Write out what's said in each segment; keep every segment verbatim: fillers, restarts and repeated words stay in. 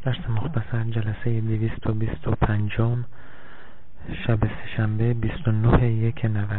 درس مختصر جلسه دویست و بیست و پنجم شب سه‌شنبه بیست و نه یک نود.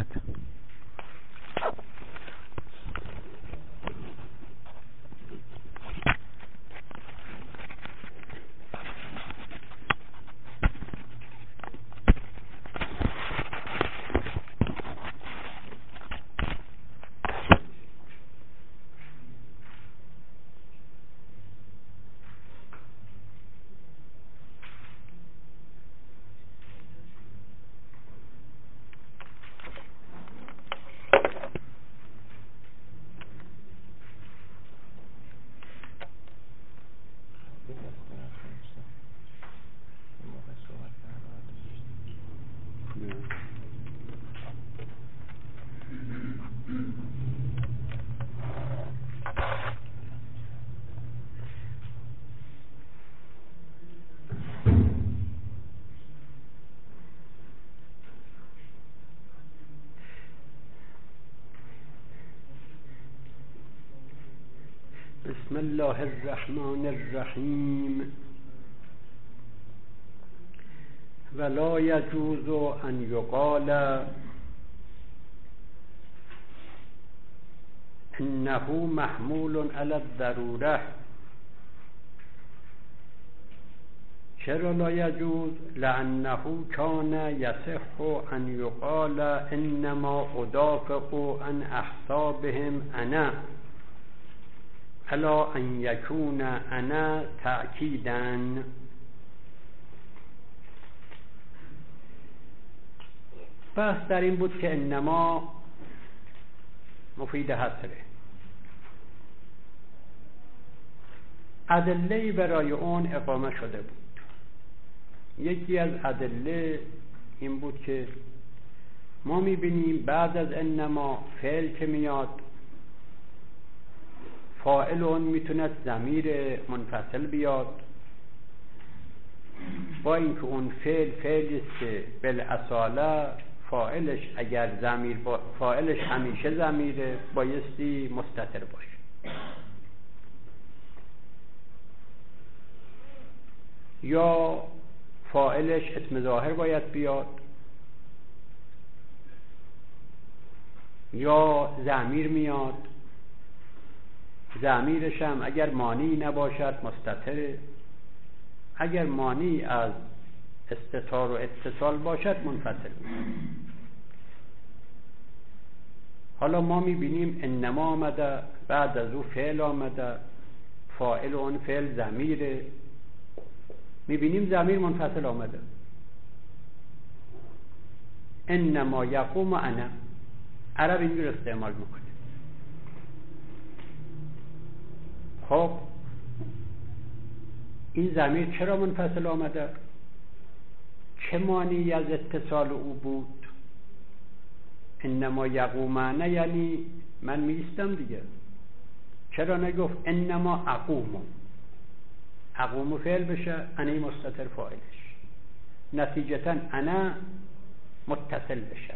بسم الله الرحمن الرحیم. ولا يجوز ان يقال انه محمول على الضروره. چرا لا يجوز؟ لانه كان يصح ان يقال انما ادافع عن احسابهم انا الا ان یکون انا تأکیداً. بحث در این بود که انما مفید حصره. ادله‌ای برای اون اقامه شده بود. یکی از ادله این بود که ما میبینیم بعد از انما فعل که میاد فاعل اون میتونه ضمیر منفصل بیاد، با اینکه اون فعل فعلی است که بالاصاله فاعلش اگر ضمیر با فاعلش همیشه ضمیره بایستی مستتر باشه، یا فاعلش اسم ظاهر باید بیاد، یا ضمیر میاد، ضمیرش هم اگر مانعی نباشد مستتره، اگر مانعی از استتار و اتصال باشد منفصل میشه. حالا ما میبینیم انما آمده، بعد از او فعل آمده، فاعل اون فعل ضمیره، میبینیم ضمیر منفصل آمده. انما یقوم انا، عرب اینجور استعمال میکنه. خب این ضمیر چرا منفصل آمده؟ چه مانعی از اتصال او بود؟ انما یقومانه یعنی من میستم دیگه. چرا نگفت انما اقوم؟ اقوم فعل بشه، انا مستتر فاعلش، نتیجتا انا متصل بشه.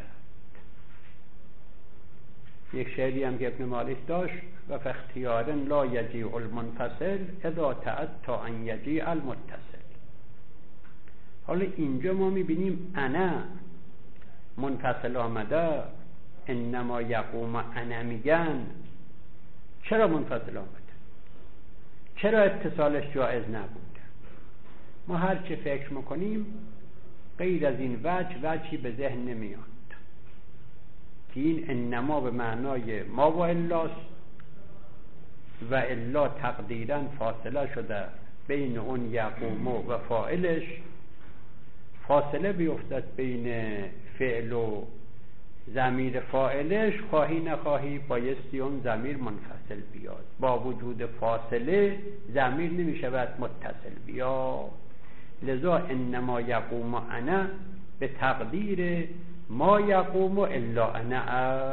یک شعری هم که ابن مالک داشت و فاختیار لا یجیع المنفصل اذا تعتی ان یجیع المتصل. حالا اینجا ما میبینیم انا منفصل آمده، انما یقوم انا میگن. چرا منفصل آمده؟ چرا اتصالش جایز نبود؟ ما هر چه فکر میکنیم غیر از این وجه وجهی به ذهن نمیاد که این انما به معنای ما و الاست و الا تقدیرا فاصله شده بین اون یقوم و فاعلش، فاصله بیفتد بین فعل و ضمیر فاعلش، خواهی نخواهی بایستی اون ضمیر منفصل بیاد. با وجود فاصله ضمیر نمیشود متصل بیاد. لذا انما یقوم انا به تقدیر ما یقوم الا انا،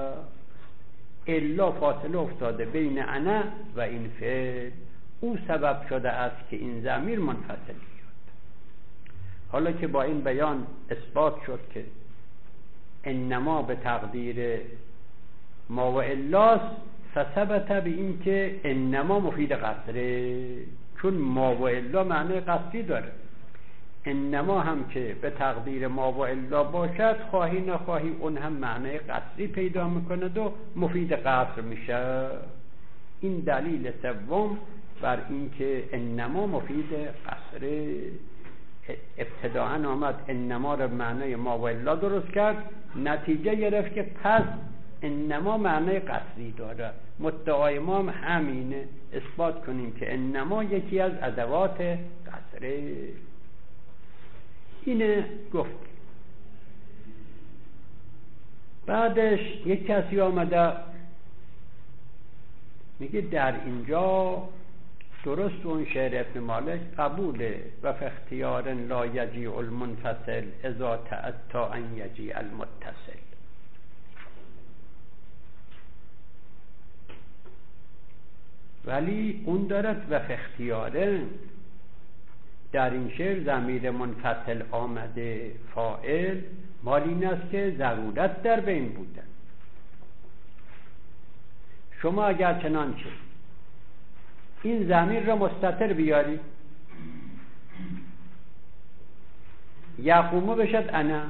الا فاصله افتاده بین انا و این فعل، او سبب شده است که این ضمیر منفصل بیاد. حالا که با این بیان اثبات شد که انما به تقدیر ما و الاست، فثبت به این که انما مفید قصره، چون ما و الا معنی قصری داره. انما هم که به تقدیر ما و الا باشد، خواهی نخواهی اون هم معنی قصری پیدا میکند و مفید قصر میشه. این دلیل سوم بر این که انما مفید قصره. ابتداءً آمد انما را معنی ما و الا درست کرد، نتیجه گرفت که پس انما معنی قصری داره. مدعای ما هم همینه، اثبات کنیم که انما یکی از ادوات قصره. اینه گفت. بعدش یک کسی آمده میگه در اینجا درست اون شعر ابن مالک قبوله و فی اختیار لا یجیع المنفصل اذا تأتی ان یجیع المتصل. ولی اون دارد و فی اختیاره، در این شعر ضمیر منفصل آمده فاعل مال این است که ضرورت در بین بوده. شما اگر چنانچه این ضمیر را مستتر بیاری، یقومو بشد انا،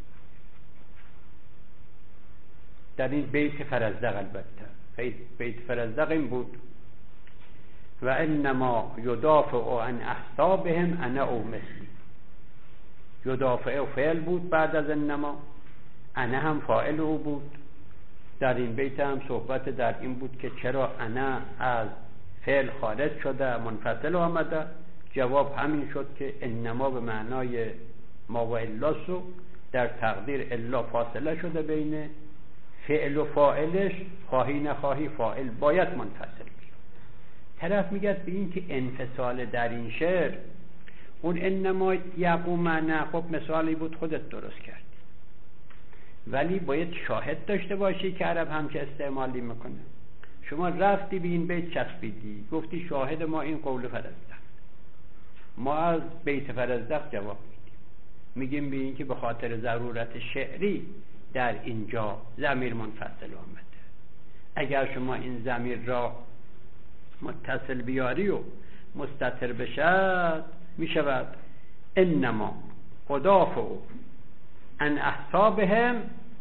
در این بیت فرزدق، البته بیت فرزدق این بود و انما یدافع عن احسابهم انا او مثلی. یدافع و فعل بود بعد از انما، انا هم فاعل او بود. در این بیت هم صحبت در این بود که چرا انا از فعل خارج شده منفصل آمده. جواب همین شد که انما به معنای ما و الا سو، در تقدیر الا فاصله شده بین فعل و فاعلش، خواهی نخواهی فاعل باید منفصل. طرف میگه به این که انفصال در این شعر، اون انما یقوم نه، خب مثالی بود خودت درست کردی، ولی باید شاهد داشته باشی که عرب هم که استعمالی میکنه. شما رفتی به این بیت چسبیدی، گفتی شاهد ما این قول فرزدق، ما از بیت فرزدق جواب میدیم، میگیم به این که به خاطر ضرورت شعری در اینجا ضمیر منفصل آمده. اگر شما این ضمیر را متصل بیاری و مستتر بشد، میشود انما ادافع عن احسابهم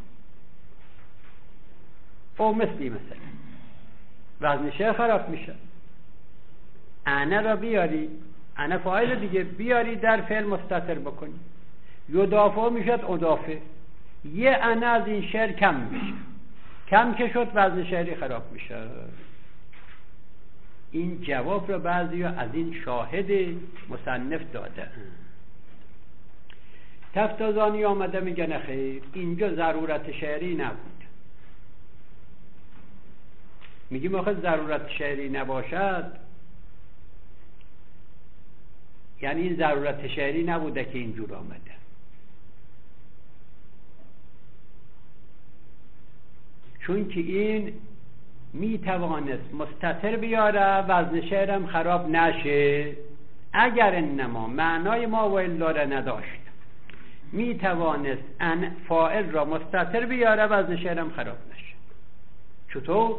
او مثلی، مثلا وزن شعر خراب میشه. انا را بیاری، انا فاعل دیگه، بیاری در فعل مستتر بکنی، یدافع میشد ادافع. یه انا از این شعر کم میشه، کم که شد وزن شعری خراب میشه. این جواب را بعضی از این شاهد مصنف داده. تفتازانی آمده میگه نخیر، اینجا ضرورت شعری نبود. میگیم آخه ضرورت شعری نباشد، یعنی این ضرورت شعری نبوده که اینجور آمده. چون که این می توانست مستتر بیاره، وزن شعرم خراب نشه. اگر انما معنای ما و الا را نداشت، می توانست ان فاعل را مستتر بیاره، وزن شعرم خراب نشه. چطور؟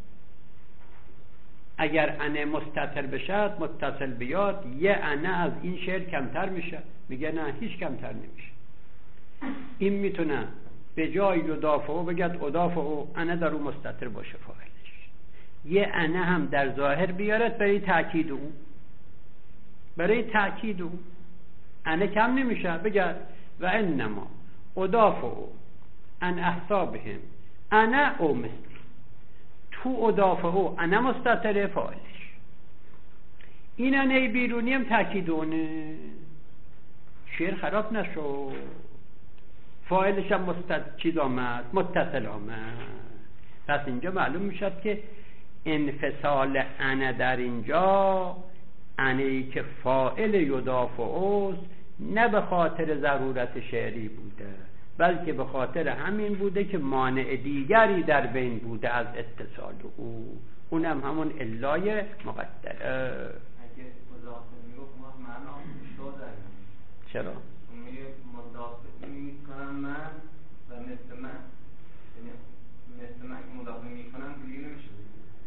اگر ان مستتر بشد، متصل بیاد، یه ان از این شعر کمتر میشه. میگه نه، هیچ کمتر نمیشه. این میتونه به جای یدافع بگد ادافع، ان در اون مستتر باشه فاعلش. یه ان هم در ظاهر بیارد برای تأکید او، برای تأکید او ان کم نمیشه. بگد و انما ادافع عن احسابهم انا او مثلی. تو ادافع او انا مستتر فاعلش، این انه بیرونی هم تأکید اونه، شعر خراب نشو. فاعلش هم مستت چیز آمد، متصل آمد. پس اینجا معلوم میشد که انفصال انا در اینجا، انهی که فاعل یدافع است، نه به خاطر ضرورت شعری بوده، بلکه به خاطر همین بوده که مانع دیگری در بین بوده از اتصال او، اونم همون علای مقدره. اگه مضافه میگفت ما معنا شو داریم. چرا؟ میگه مضافه میکنم من و مثل من، یعنی مثل من که مضافه میکنم دیگه نمیشه.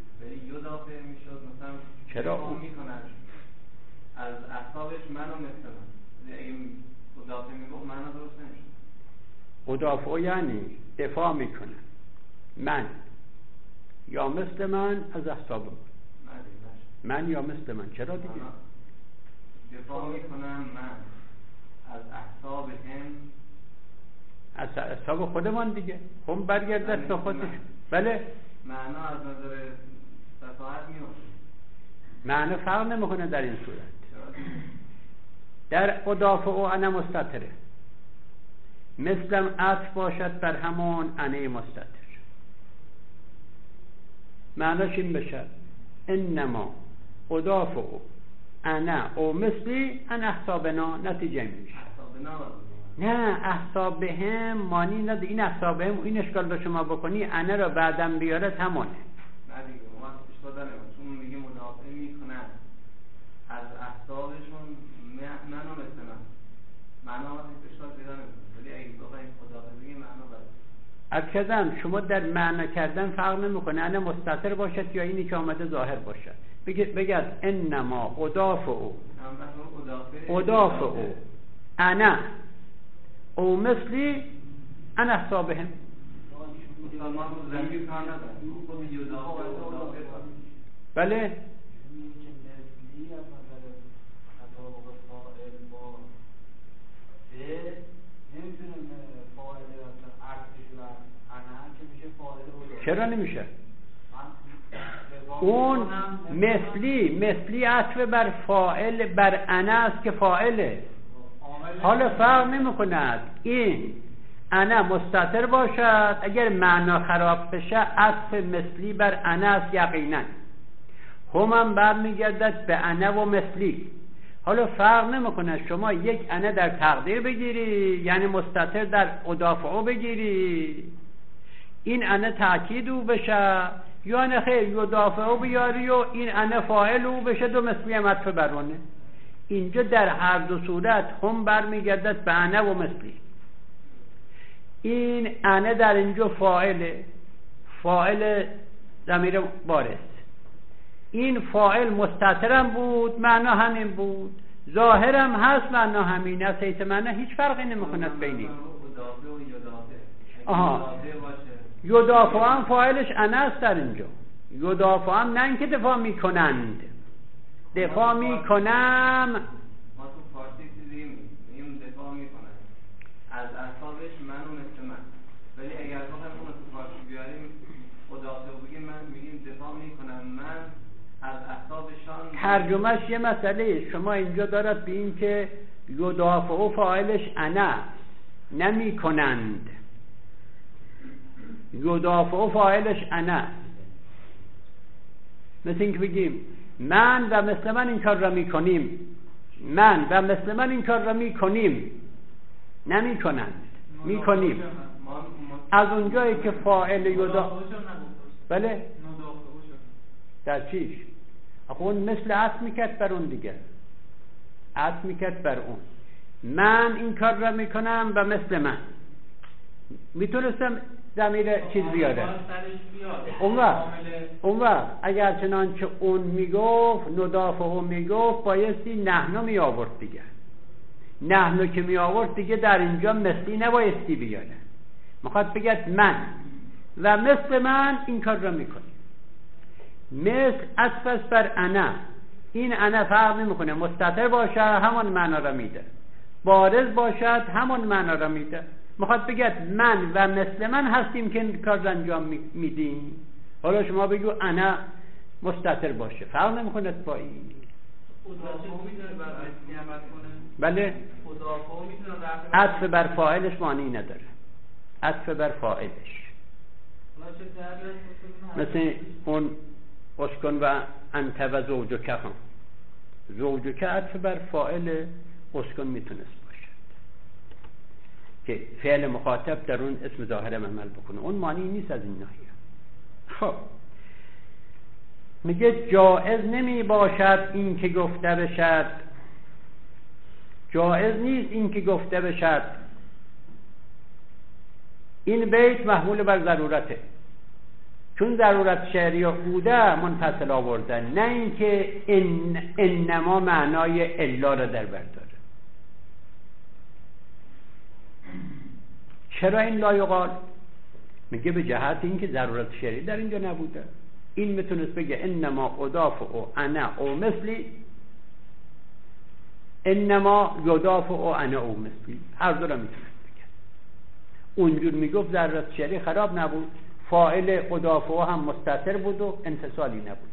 مثل من. اگه مدافع میگفت معنا درست نمیشه. مدافع یعنی دفاع میکنه، من یا مثل من از احساب من، من یا مثل من. چرا دیگه دفاع میکنم من از احساب هم، از احساب خودمان دیگه. هم برگردد به خودش. بله معنا از نظر فصاحت میاد، معنا فرق نمیکنه در این صورت. در ادافع و انا مستتره، مثلم عطف باشد بر همان انا مستتر. معناش این بشه انما ادافع انا او مثلی ان احسابنا، نتیجه میشه. نه احساب هم مانی نداره. این احساب هم این اشکال رو شما بکنی انا را بعدم بیارد همونه. نه دیگه ما اشکال داره چون میگه مدافع میکنن از احسابشون منو مثل من، معنا وقتی اشکال پیدا نمیکنه. ولی اگه بخوایم مدافع بگیم معنا بده. اکدم شما در معنا کردن فرق نمیکنه انا مستتر باشد یا اینی که آمده ظاهر باشد. بگید انما ادافع او ادافع او انا او مثلی ان احسابهم. بله چرا نمیشه؟ اون مثلی مثلی عطف بر فاعل بر انا است که فاعله. حالا فرق نمی کند این انا مستتر باشد، اگر معنا خراب بشه عطف مثلی بر انا است یقینا. هم هم برمیگردد به انا و مثلی. حالا فرق نمی کند شما یک انا در تقدیر بگیری یعنی مستتر در ادافعه بگیری، این انا تأکید او بشه، یا نه خیر یدافعه بیاری و این انا فاعل او بشه دو مثلی هم عطف برونه. اینجا در هر دو صورت هم برمیگردد به انا و مثلی. این انا در اینجا فاعله، فاعل ضمیر بارز. این فاعل مستترم بود معنا همین بود، ظاهرم هست معنا همین است. حیث معنا هیچ فرقی نمیکنه بینی. آها یدافع هم فاعلش انا است در اینجا. یدافع هم نه اینکه دفاع میکنند، دفاع میکنم. ما تو فارسی چیزی میگیم دفاع میکنن از احسابش منو مثل من. ولی اگر بخوایم اون تو فارسی بیاریم مدافع بگیم من میگیم دفاع میکنم من از احسابشان. ترجمهش یه مسئله شما اینجا دارد به این که یدافع فاعلش انا نمیکنند، یدافع فاعلش انا. مثل اینکه بگیم من و مثل من این کار را میکنیم، من و مثل من این کار را میکنیم، نمیکنند، میکنیم. از اونجایی که فاعل یدافع بله در چیش اون مثل عطف میکرد بر اون دیگه، عطف میکرد بر اون. من این کار را میکنم و مثل من میتونستم ضمیر چیز بیاره. اون وقت اون وقت اگر چنانچه اون میگفت ندافعه میگفت بایستی نحنو می آورد دیگه. نحنو که می آورد دیگه در اینجا مثلی نبایستی بیاره. میخواد بگید من و مثل من این کار را میکنیم. مثل عطف است بر انا. این انا فرق نمیکنه، مستتر باشه همون معنا را میده، بارز باشد همون معنا را میده. میخواد بگید من و مثل من هستیم که این کار انجام میدیم. حالا شما بگو انا مستتر باشه، فرق نمیکنه با این. بله عطف بر فاعلش معنی نداره، عطف بر فاعلش مثل اون اسکن و انت و زوجک هم. زوجک عطف بر فاعل اسکن میتونست که فعل مخاطب در اون اسم ظاهرم عمل بکنه. اون معنی نیست از این ناحیه. خب میگه جائز نمی باشد این که گفته بشد، جائز نیست این که گفته بشد. این بیت محمول بر ضرورته، چون ضرورت شعری بوده منفصل آوردن، نه اینکه ان انما معنای الا را در بر داره. چرا این لا یقال؟ میگه به جهت اینکه ضرورت شرعی در اینجا نبوده. این میتونست بگه انما اضافه او انا او مثلی، انما یضاف او انا او مثلی، هر دو را میتونست بگه. اونجور میگفت ضرورت شرعی خراب نبود، فاعل اضافه او هم مستتر بود و انفصالی نبود.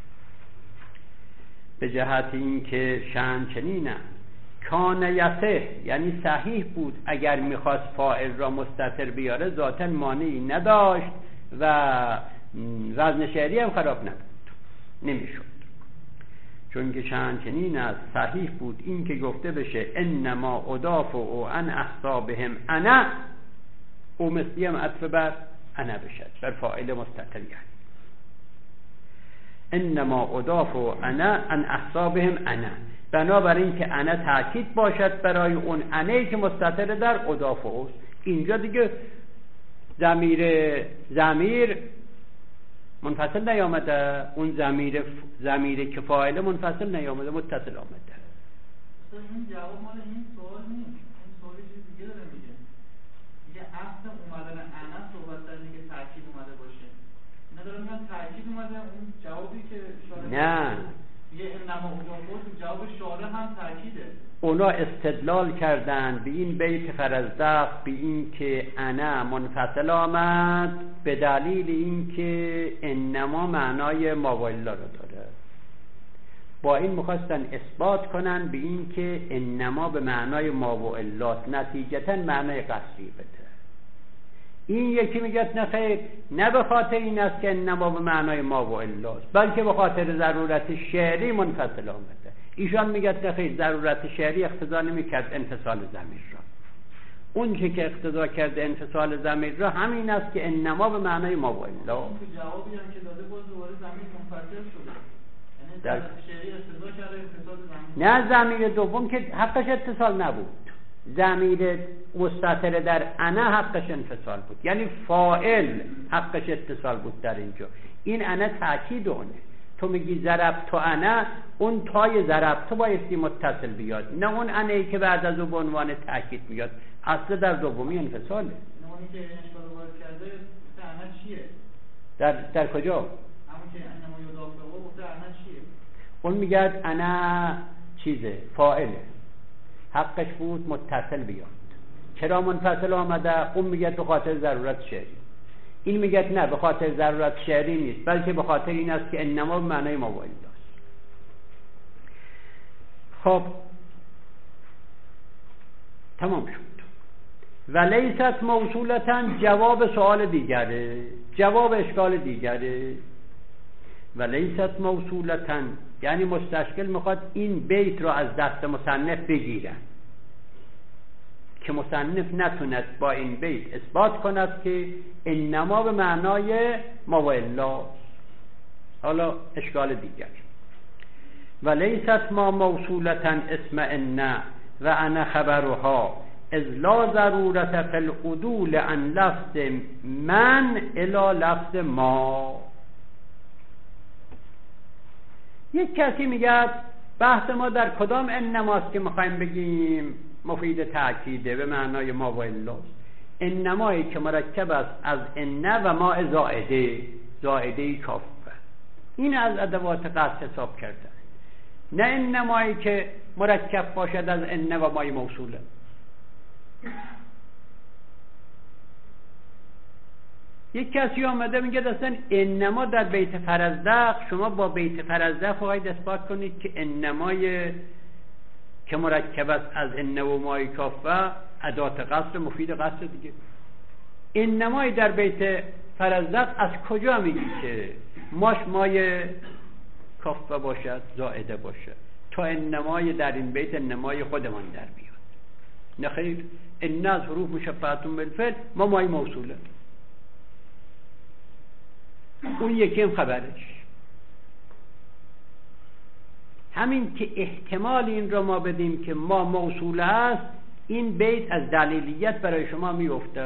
به جهت اینکه شأن چنینه کان یصح، یعنی صحیح بود اگر میخواست فاعل را مستتر بیاره ذاتاً مانعی نداشت و وزن شعری هم خراب نبود، نمیشد. چون که شأن چنین است صحیح بود این که گفته بشه انما اضاف او ان احسابهم انا، او مثلی هم عطف بر انا بشد، بر فاعل مستتر، یعنی انما اضاف انا ان احسابهم انا، بنابراین که انا تاکید باشد برای اون انایی که مستتر در اضاف اوست. اینجا دیگه ضمیر ضمیر منفصل نیامده، اون ضمیر ضمیر که فاعل منفصل نیامده، متصل آمده. این جواب مال این سوال نیست، این سوال چیز دیگه داره میگه. میگه اصل اومدن انا صحبت در اینه که تاکید اومده باشه. نداره میگن تاکید اومده، اون جوابی که شارح نه یه انما اضافه جواب شارح هم تاکیده. اونا استدلال کردن به این بیت فرزدق به این که انا منفصل آمد به دلیل این که انما معنای ما و الا رو داره. با این میخواستن اثبات کنن به این که انما به معنای ما و الاست، نتیجتا معنای قصری بده. این یکی میگه نه خیر، نه به خاطر این است که انما به معنای ما و الاست، بلکه به خاطر ضرورت شعری منفصل آمده. ایشان میگه نه خیر، ضرورت شعری اقتضا نمیکرد انفصال ضمیر را. اون چه که اقتضا کرده انفصال ضمیر را همین است که انما به معنای ما و الا. اون جوابی هم که داده باز دوباره ضمیر منفصل شده، یعنی در شعری اقتضا کرده انفصال ضمیر. نه، ضمیر دوم که حقش اتصال نبود، ضمیر مستتر در انا حقش انفصال بود، یعنی فاعل حقش اتصال بود در اینجا. این انا تاکید اونه. تو میگی ضرب تو انا، اون تای ضرب تو بایستی متصل بیاد، نه اون انایی که بعد از اون به عنوان تاکید میاد. اصل در دومی انفصاله. نه اونی که اشکال وارد کرده انا چیه؟ در در کجا؟ همون که انما یضاف له گفته انا چیه؟ اون میگه انا چیزه، فاعله، حقش بود متصل بیاد. چرا منفصل آمده؟ اون میگه به خاطر ضرورت شعری، این میگه نه به خاطر ضرورت شعری نیست، بلکه به خاطر این است که انما به معنای ما و الاست. خب تمام شد. و لیست موصولتاً جواب سوال دیگره، جواب اشکال دیگره. و لیست موصولتاً یعنی مستشکل میخواد این بیت رو از دست مصنف بگیرن که مصنف نتوند با این بیت اثبات کند که انما به معنای ما و الا. حالا اشکال دیگر. و لیست ما موصولتاً اسم ان و انا خبرها از لا ضرورت فی العدول عن لفظ من الى لفظ ما. یک کسی میگه بحث ما در کدام انماست که میخوایم بگیم مفید تأکیده به معنای ما و الاست؟ انمایی که مرکب است از ان و ما زائده، زائده کافه. این از ادوات قصد حساب کرده، نه انمایی که مرکب باشد از ان و مای موصوله. یک کسی آمده میگه اصلا انما در بیت فرزدق، شما با بیت فرزدق باید اثبات کنید که انمای که مرکب است از ان و مای کافه ادات قصد مفید قصد دیگه. انمای در بیت فرزدق از کجا میگی که ماش مای کافه باشد، زائده باشد، تا انمای در این بیت انمای خودمان در بیاد؟ نه خیر، ان از حروف مشبهه بالفعل، ما مای موصوله. اون یکی هم خبرش. همین که احتمال این را ما بدیم که ما موصوله است، این بیت از دلیلیت برای شما میفته.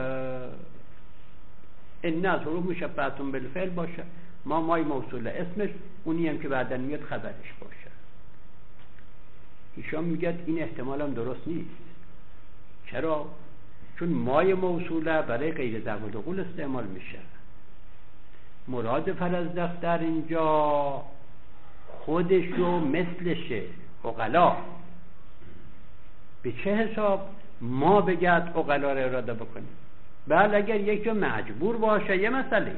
ان از حروف مشبهه بالفعل باشه، ما مای موصوله اسمش، اونی هم که بعدن میاد خبرش باشه. ایشان میگه این احتمال هم درست نیست. چرا؟ چون مای موصوله برای غیر ذوی العقول استعمال میشه. مراد فرزدق در اینجا خودشو مثلشه، عقلا. به چه حساب؟ ما بگد عقلا را اراده بکنیم. بله اگر یک جا مجبور باشه یه مسئله،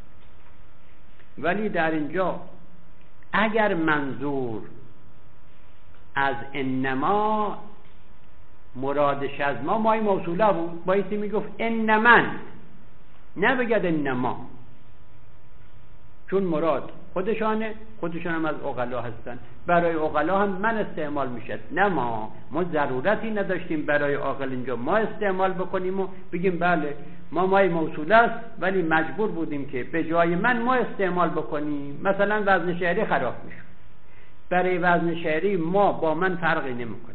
ولی در اینجا اگر منظور از انما مرادش از ما مای موصوله بود، بایستی میگفت انمن، نه بگد انما، چون مراد خودشانه، خودشان هم از عقلا هستن، برای عقلا هم من استعمال میشد، نه ما. ما ضرورتی نداشتیم برای عاقل اینجا ما استعمال بکنیم و بگیم بله ما مای موصوله است، ولی مجبور بودیم که به جای من ما استعمال بکنیم. مثلا وزن شعری خراب میشه، برای وزن شعری ما با من فرقی نمیکنه،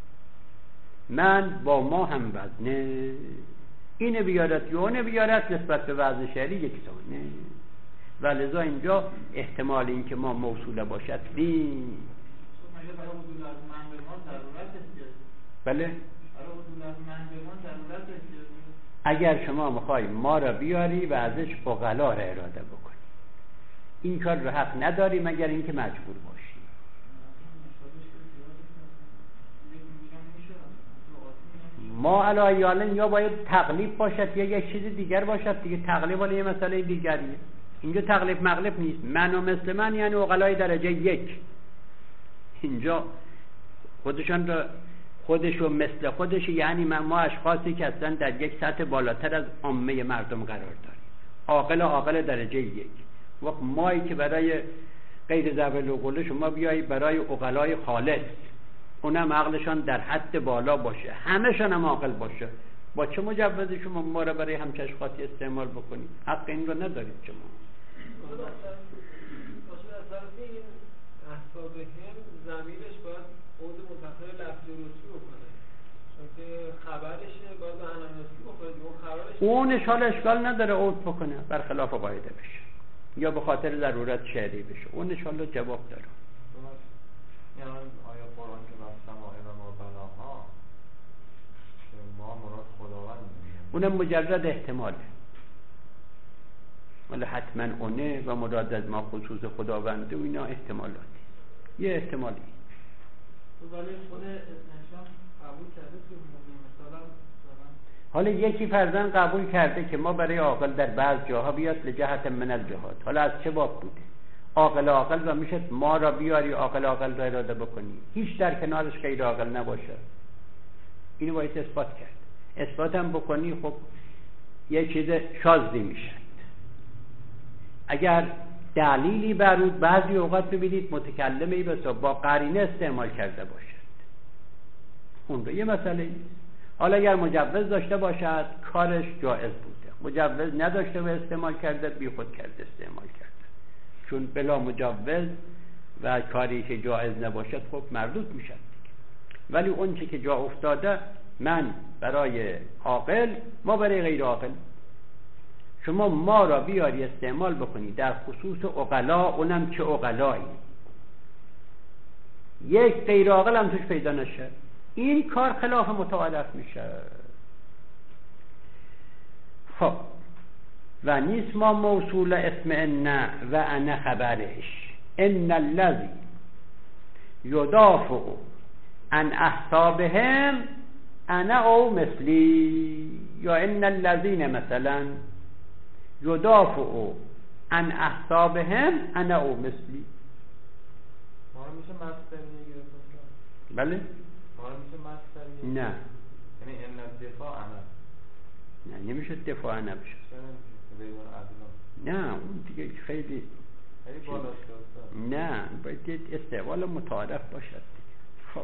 من با ما هم وزنه، اینه بیارد یا اونه بیارد، نسبت به وزن شعری یکسانه. و لذا اینجا احتمال این که ما موصوله باشد نیست. بله اگر شما میخوای ما را بیاری و ازش عقلا را اراده بکنی، این کار رو حق نداری مگر اینکه مجبور باشی. ما علایالن یا باید تقلیب باشد یا یک چیز دیگر باشد دیگه. تقلیب ولی یه مسئله دیگریه، اینجا تقلیب مغلب نیست. من و مثل من یعنی عقلای درجه یک. اینجا خودشان را خودش و مثل خودش یعنی ما اشخاصی که اصلا در یک سطح بالاتر از عامه مردم قرار داریم. عاقل عاقل درجه یک. وقت مایی که برای غیر ذوی العقول شما بیایی برای عقلای خالص، اونم عقلشان در حد بالا باشه، همه‌شان هم عاقل باشه، با چه مجوزی شما ما را برای همچه اشخاصی استعمال بکنید؟ حق این رو ندارید شما. احساب هم ضمیرش باید عود متأخر لفظی و رسمی بکنه، چون که خبرشه باید به انانسی بکنه. اون خبرش اونش حالا اشکال نداره عود بکنه، برخلاف قاعده بشه یا به خاطر ضرورت شعری بشه، اونش حالا جواب داره. یعنی آیا قرآن که بر سماع و ما بلاها که ما مراد خداوند میگیم، اونم مجرد احتماله، ولی حتما اونه و مراد از ما خصوص خداونده و اینا احتمالاتی، یه احتمالی. ولی خود اسمشان قبول کرده که مثلا حالا یکی فرضاً قبول کرده که ما برای عاقل در بعض جاها بیاد لجهت من الجهات. حالا از چه باب بوده؟ عاقل عاقل و میشه ما را بیاری عاقل عاقل را اراده بکنی، هیچ در کنارش غیر عاقل نباشه. اینو باید اثبات کرد. اثبات هم بکنی خب یه چیز شاذی میشه. اگر دلیلی برود بعضی اوقات ببینید متکلمی بسا با قرینه استعمال کرده باشد، اون رو یه مسئله نیست. حالا اگر مجوز داشته باشد کارش جایز بوده، مجوز نداشته و استعمال کرده بی خود کرده استعمال کرده، چون بلا مجوز و کاری که جایز نباشد خب مردود میشد دیگه. ولی اون چی که جا افتاده من برای عاقل ما برای غیر عاقل، شما ما را بیاری استعمال بکنی در خصوص عقلا، اونم چه عقلایی، یک غیر عاقل هم توش پیدا نشه، این کار خلاف متعارف میشه. خب و نیست ما موصول اسم ان و انا خبرش، ان الذی یدافع عن احسابهم انا او مثلی، یا ان الذین مثلا یدافع عن احسابهم انا او مثلی. ما رو میشه مصدری گرفت؟ بله ما رو میشه مصدری؟ نه، یعنی ان الدفاع انا، نه نمیشه دفاع انا بشه. نه اون دیگه خیلی خیلی بالاست. نه باید استعمال متعارف باشد. خب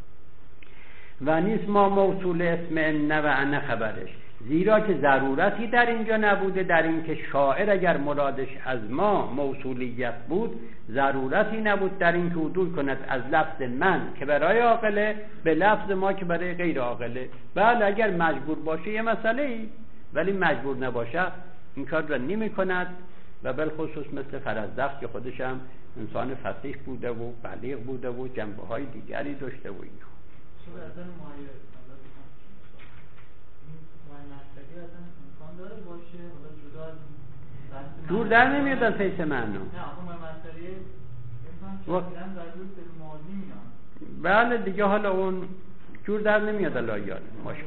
و نیست ما موصول اسم ان و انا خبرش، زیرا که ضرورتی در اینجا نبوده در این که شاعر اگر مرادش از ما موصولیت بود ضرورتی نبود در این که عدول کند از لفظ من که برای عاقله به لفظ ما که برای غیر عاقله. بله اگر مجبور باشه یه مسئله ای، ولی مجبور نباشه این کار را نمی کند. و بالخصوص مثل فرزدق که خودش هم انسان فصیح بوده و بلیغ بوده و جنبه های دیگری داشته و اینا. چون از این مایه اصلا امکان داره باشه حالا جدا از جور در نمیاد از حیث معنا. نه آخه ما مسئله امکان شدن در روز به ماضی میان. بله دیگه حالا اون جور در نمیاد الایات مشکل.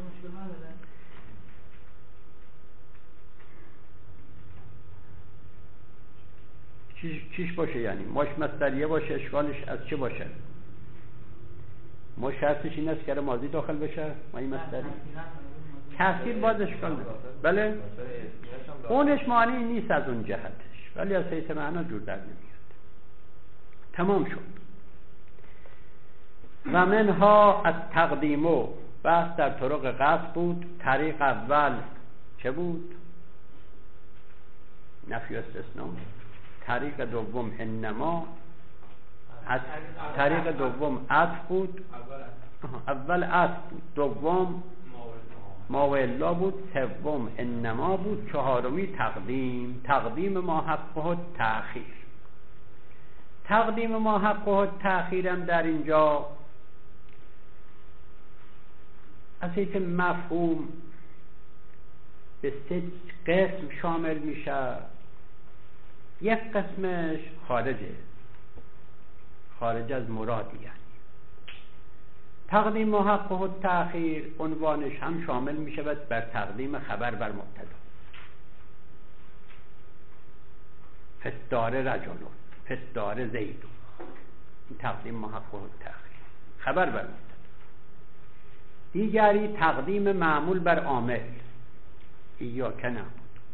چیش, چیش باشه یعنی ماش مصدریه باشه اشکالش از چه باشه؟ ما شرطش این است که ماضی داخل بشه ما این مصدری تأثیر باز اشکال نداره. بله اونش معنی نیست از اون جهتش ولی از حیث معنا جور در نمیاد. تمام شد. و منها از تقدیمو بحث در طرق قصد بود. طریق اول چه بود؟ نفی و استثناء. طریق دوم انما. از طریق دوم عطف بود. اول عطف بود، دوم ما و الا بود، سوم انما بود، چهارمی تقدیم. تقدیم ما حقه تأخیر. تقدیم ما حقه تأخیرم در اینجا از حیث مفهوم به سه قسم شامل میشه. یک قسمش خارجه، خارج از مرادی یعنی تقدیم محقق و تأخیر عنوانش هم شامل می شود بر تقدیم خبر بر مبتدا. فدار رجل، فدار زید، این تقدیم محقق و تأخیر خبر بر مبتدا. دیگری تقدیم معمول بر عامل، ایاک نعبد.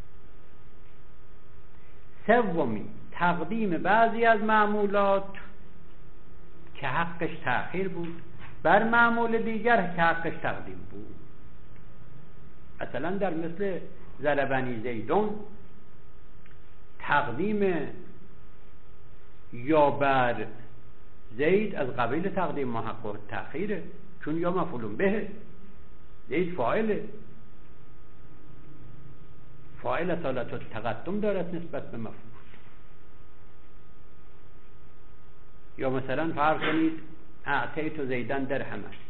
سومی تقدیم بعضی از معمولات که حقش تأخیر بود بر معمول دیگر که حقش تقدیم بود. مثلا در مثل ضربنی زیدون تقدیم یا بر زید از قبیل تقدیم محقق تأخیره، چون یا مفعول به، زید فاعله، فاعل اصالت تقدم دارد نسبت به مفعول. یا مثلا فرض کنید اعطیت زیدن درهم است،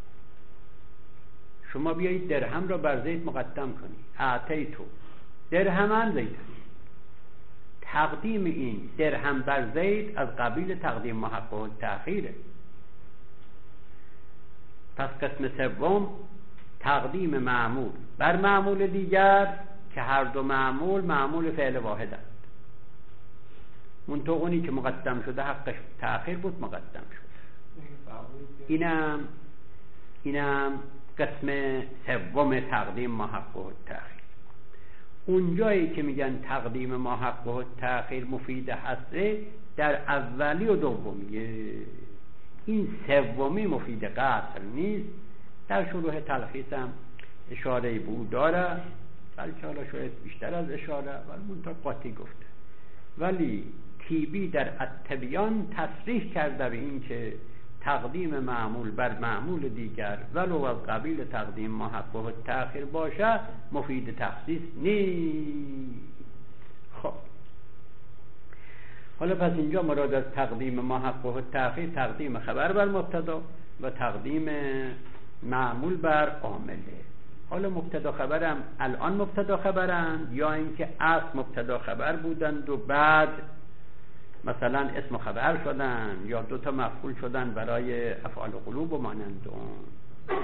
شما بیایید درهم را بر زید مقدم کنید، اعطیت درهمن زیدن. تقدیم این درهم بر زید از قبیل تقدیم محقق تأخیره. پس قسم سوم تقدیم معمول بر معمول دیگر که هر دو معمول معمول فعل واحد است. منطقه اونی که مقدم شده حقش تأخیر بود مقدم شد. اینم اینم قسم سوم تقدیم محقق تأخیر. اونجایی که میگن تقدیم محقق تأخیر مفید هسته در اولی و دومیه، این سومی مفید قصر نیست. در شروع تلخیص هم اشاره بود داره، بلکه حالا شاید بیشتر از اشاره ولی منطقه قاطی گفته. ولی تیبی در التبیان تصریح کرده به این که تقدیم معمول بر معمول دیگر ولو از قبیل تقدیم محقق تأخیر باشه مفید تخصیص نیست. خب حالا پس اینجا مراد از تقدیم محقق تأخیر تقدیم خبر بر مبتدا و تقدیم معمول بر عامله. حالا مبتدا خبرم الان مبتدا خبرند یا اینکه اصل مبتدا خبر بودند و بعد مثلا اسم خبر شدن یا دو تا مفعول شدن برای افعال قلوب و مانند اون.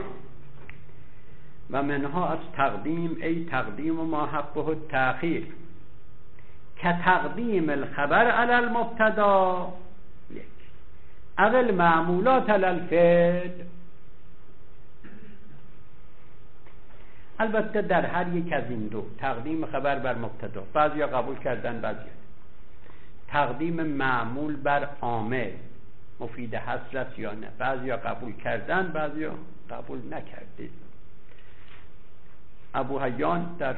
و منها از تقدیم ای تقدیم و ما حقه تأخیر که تقدیم الخبر علی المبتدا یک اول معمولات علی الفعل. البته در هر یک از این دو تقدیم خبر بر مبتدا بعضیا قبول کردن، بعضیا تقدیم معمول بر عامل مفید حصر یا نه، بعضیا قبول کردن بعضیا قبول نکردید. ابو حیان در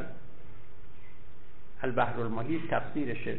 البحر المحیط تفسیرش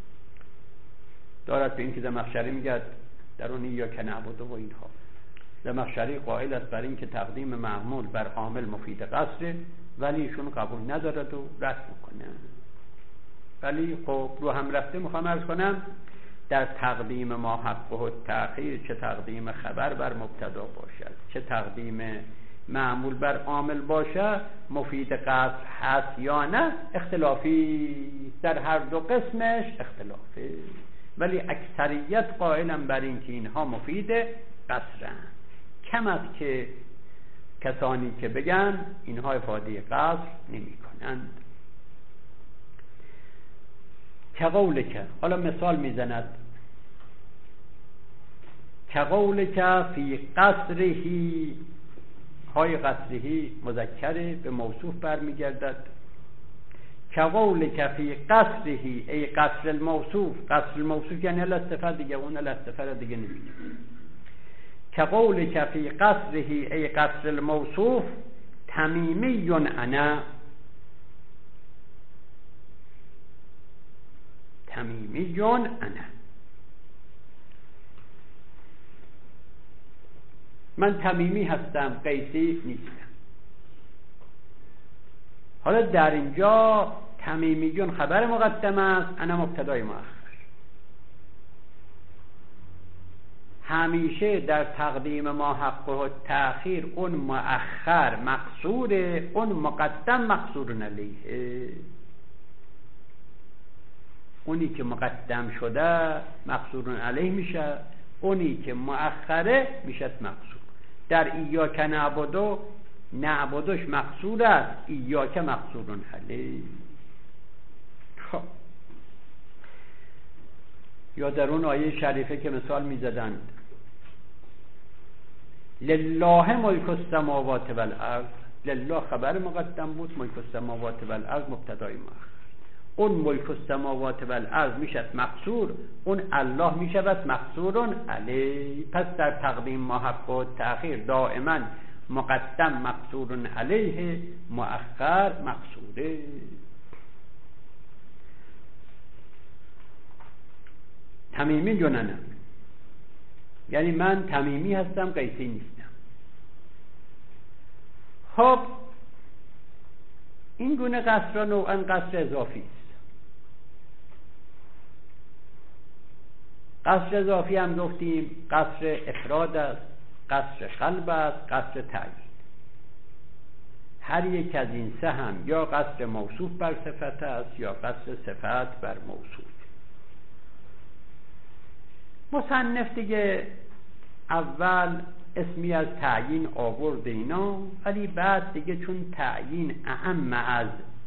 دارد به این که زمخشری میگه در اون یا که نعبد و اینها. زمخشری قائل است بر این که تقدیم معمول بر عامل مفید قصره ولی ایشون قبول ندارد و رد میکنه. ولی خب رو هم رفته میخوام عرض کنم در تقدیم ما حقه تأخیر چه تقدیم خبر بر مبتدا باشد چه تقدیم معمول بر عامل باشه مفید قصر هست یا نه اختلافی، در هر دو قسمش اختلافه، ولی اکثریت قائلن بر این که اینها مفید قصرن. کم است که کسانی که بگن اینها افاده قصر نمی کنند. که قول که، حالا مثال میزند، که قول که فی قصرهی، های قصرهی مذکره به موصوف برمیگردد. که قول که فی قصرهی ای قصر الموصوف، قصر الموصوف یعنی الاستفاده دیگه، اون الاستفاده دیگه نمیگه. که قول که فی قصرهی ای قصر الموصوف تمیمی انا، تمیمی انا، من تمیمی هستم قیسی نیستم. حالا در اینجا تمیمیون خبر مقدم است، انا مبتدای مؤخر. همیشه در تقدیم ما حق و تأخیر اون مؤخر مقصوره، اون مقدم مقصور علیه. اونی که مقدم شده مقصور علیه میشه، اونی که مؤخره میشه مقصور. در ایاک نعبدو، نعبدوش مقصور است، ایاک مقصور علیه. خب یا در اون آیه شریفه که مثال میزدند لله ملک السماوات والارض، لله خبر مقدم بود، ملک السماوات والارض مبتدای مؤخر. اون ملک السماوات والارض میشد مقصور، اون الله میشود مقصور علیه. پس در تقدیم ما حق و تأخیر دائما مقدم مقصور علیه، مؤخر مقصوره. تمیمی جننم یعنی من تمیمی هستم قیسی نیستم. خب این گونه قصر نوعا قصر اضافی است. قصر اضافی هم گفتیم قصر افراد است، قصر قلب است، قصر تعیین. هر یک از این سه هم یا قصر موصوف بر صفت است یا قصر صفت بر موصوف. مصنف دیگه اول اسمی از تعیین آورد اینا، ولی بعد دیگه چون تعیین اهم از